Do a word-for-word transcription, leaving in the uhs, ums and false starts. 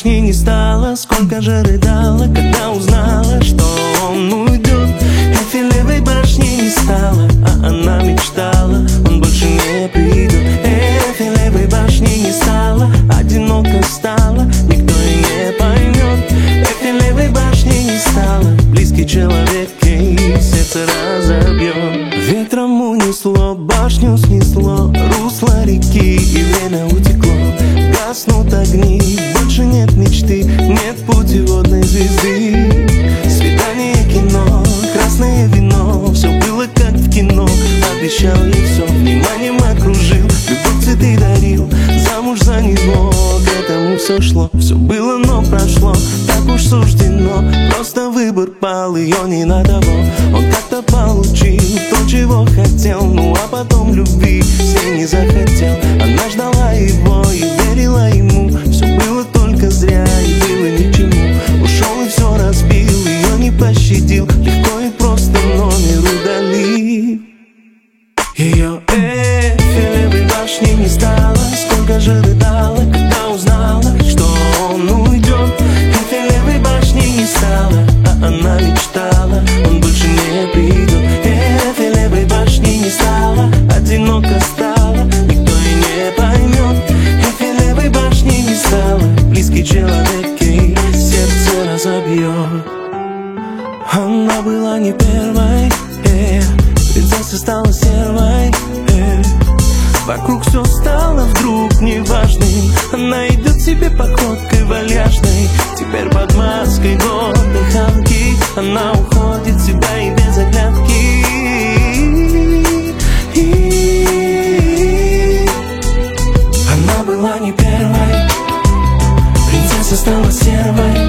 башни не стало. Сколько же рыдала, когда узнала, что он уйдет. Эйфелевой башни не стало, а она мечтала, он больше не придет. Эйфелевой башни не стало, одиноко стало, никто и не поймет. Эйфелевой башни не стало, близкий человек ей сердце разобьет. Ветром унесло, башню снесло, русло реки, и время утекло. Гаснут огни, больше нет мечты, нет путеводной звезды. Свидание, кино, красное вино, все было как в кино. Обещал ей все, вниманием окружил, любовь цветы дарил, замуж за него, к этому все шло. Все было, но прошло, так уж суждено, просто выбор пал, ее не на того. Он как-то получил то, чего хотел, ну а потом любви с ней не захотел. Она ждала его и верила ему, все было только зря и было ни к чему. Ушел и все разбил, ее не пощадил, легко и просто номер удалил. Ее Эйфелевой башни не стало, сколько же рыдала, когда узнала, что он уйдет. Эйфелевой башни не стало, а она мечтала, он больше не придет. Эйфелевой башни не стало, одиноко стало, никто и не поймет. Эйфелевой башни не стало, близкий человек ей сердце разобьет. Она была не первой, э, принцесса стала сервой, э. Вокруг все стало вдруг неважным, она идет себе походкой вальяжной. Теперь под маской гордой хамки она уходит в себя и без оглядки. Она была не первой, принцесса стала сервой.